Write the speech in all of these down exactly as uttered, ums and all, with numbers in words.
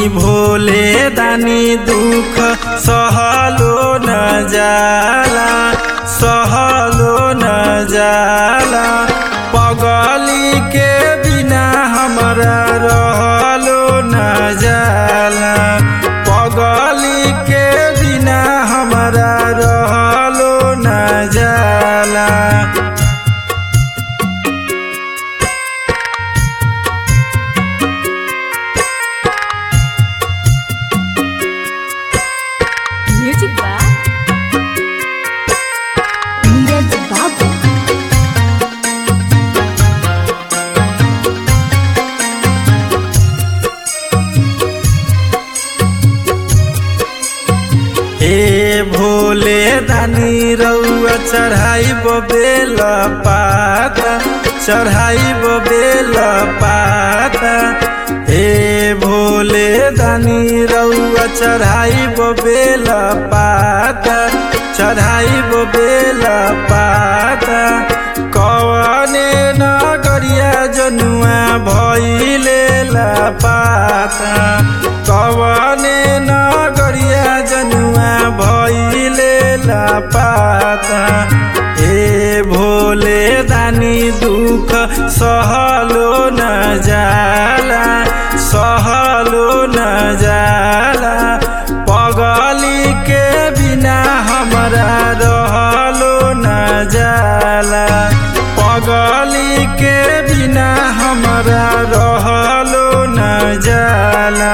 भोले दानी दुख सहलो न जाला सहलो न जाला पगली के बिना हमरा रहलो न जाला पगली के बिना हमरा रहलो न जाला। म्यूजिक बा नीरज बाबू। ए भोले दानी रउआ चढ़ाइब बेल पाता चढ़ाइब बेल पाता ए भोले दानी रउआ चढ़ाइब बेल पाता चढ़ाइब बेल पाता कवने नगरिया जनुआ भइले पाता कवने नगरिया जनुआ भइले पाता ए भोले दानी दुख सहलो न जाला सहलो न जाला पगली के बिना हमरा रहलो न जाला पगली के बिना हमरा रहलो न जाला।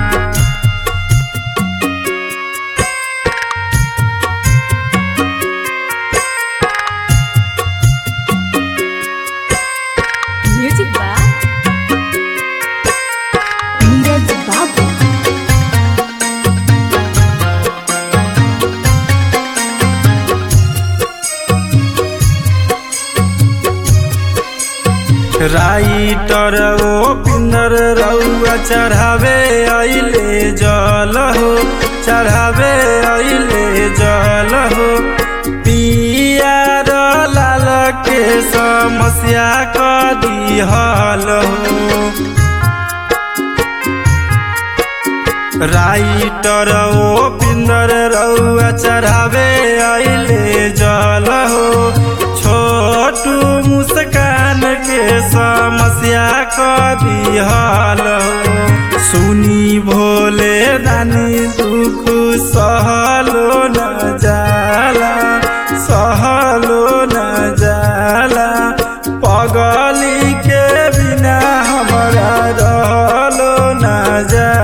म्यूजिक बा नीरज बाबू। राइटर ओ पिंदर रउआ चढ़ावे अइले जल हो चढ़ावे अइले जल हो पियार लाल के समस्या कदी हल हो राइटर ओ पिंदर रउआ चढ़ावे अइले जल हो छोटू मुस्कान के समस्या कदी हल हो सुनी भोले दानी दुख सहलो न जाला सहलो न जाला पगली के बिना हमरा रहलो न जाला।